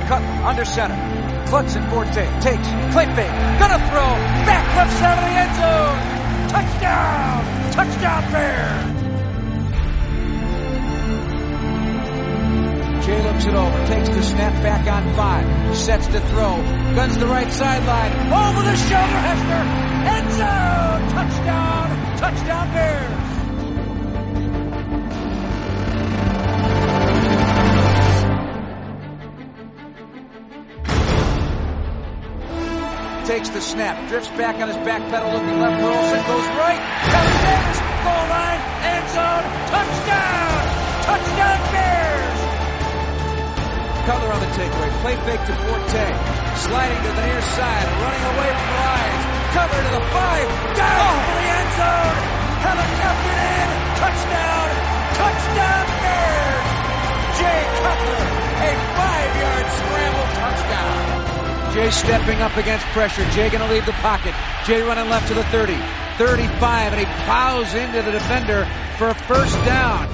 Cutler under center. Clutson Forte takes, play fake, gonna throw, back left side of the end zone. Touchdown! Touchdown Bears! Jay looks it over, takes the snap back on 5, sets to throw, guns the right sideline, over the shoulder, Hester, end zone! Touchdown! Touchdown Bears! Takes the snap, drifts back on his back pedal, looking left for Olsen, goes right, Kelly Davis, goal line, end zone, touchdown! Touchdown Bears! Cutler on the takeaway, play fake to Forte, sliding to the near side, running away from the lines, cover to the 5, down to the end zone, helicoptered in, touchdown! Touchdown Bears! Jay Cutler, a 5-yard scramble touchdown! Jay stepping up against pressure. Jay going to leave the pocket. Jay running left to the 30, 35, and he plows into the defender for a first down.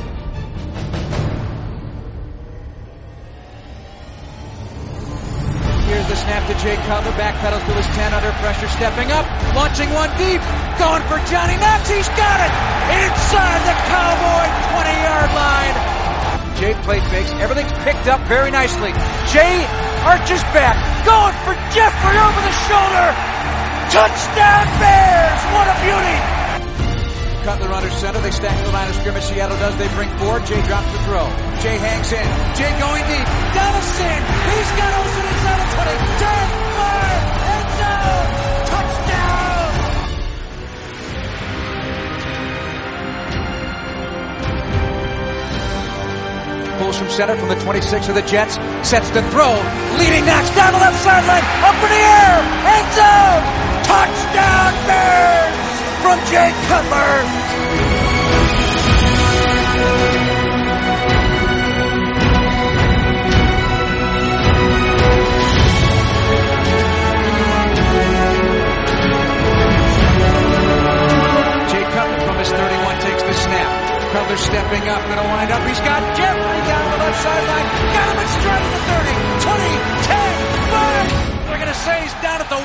Here's the snap to Jay Cutler. Backpedals to his 10 under pressure. Stepping up, launching one deep, going for Johnny Knox. He's got it inside the Cowboy 20-yard line. Jay play fakes. Everything's picked up very nicely. Jay arches back, going for Jeffrey over the shoulder. Touchdown Bears! What a beauty! Cutler under center. They stack the line of scrimmage. Seattle does. They bring forward. Jay drops the throw. Jay hangs in. Jay going deep. Donaldson. He's got Olsen inside the 20. 10, 5, end zone. Touchdown! Pulls from center from the 26 of the Jets. Sets to throw. Leading Knox down the left sideline. Up in the air. End zone. Touchdown Bears from Jay Cutler. Jay Cutler from his 31 takes the snap. Cutler stepping up, going to wind up. He's got Jeffrey down the left sideline. Got him in stride at the 30, 20, 10, 5. They're going to say he's down at the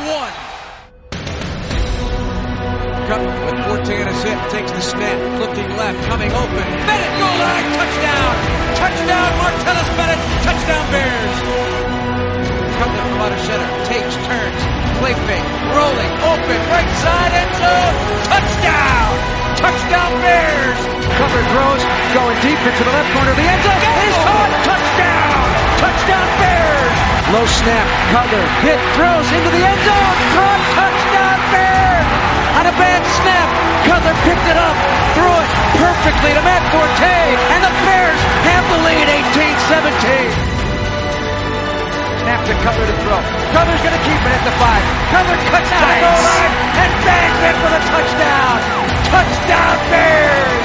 1. Cutler with Forte in his hip, takes the snap, looking left, coming open. Bennett goal line, touchdown! Touchdown, Martellus Bennett, touchdown Bears! Cutler from out of center, takes, turns, play fake, rolling, open, right side, end zone, touchdown! Touchdown Bears! Cutler throws, going deep into the left corner of the end zone. He's caught! Touchdown! Touchdown Bears! Low snap, Cutler hit, throws into the end zone. Caught! Touchdown Bears! On a bad snap, Cutler picked it up, threw it perfectly to Matt Forte, and the Bears have the lead 18-17. Snap to Cutler to throw. Cutler's going to keep it at the 5. Cutler cuts to the goal line and bangs it for the touchdown. Touchdown Bears!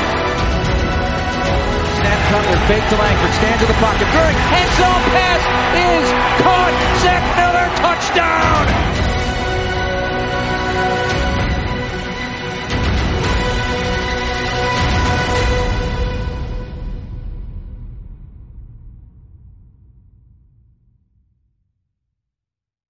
Snap Cutler, fake to Langford, stand to the pocket. Throwing, end zone pass is caught. Zach Miller, touchdown!